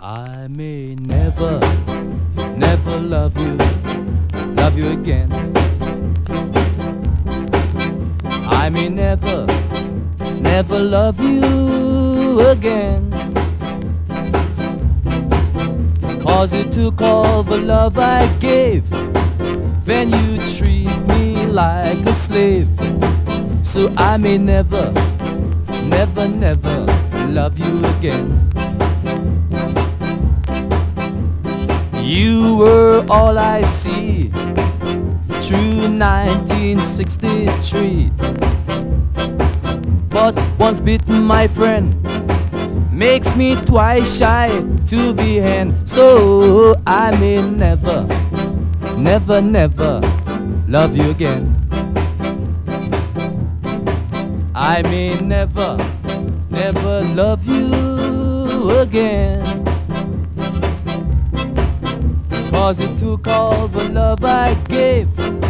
I may never, never love you again. I may never, never love you again. 'Cause it took all the love I gave, then you treat me like a slave. So I may never, never, never love you again. You were all I see through 1963. But once bitten, my friend, makes me twice shy to the end. So I may never, never, never love you again. I may never, never love you again. 'Cause it took all the love I gave,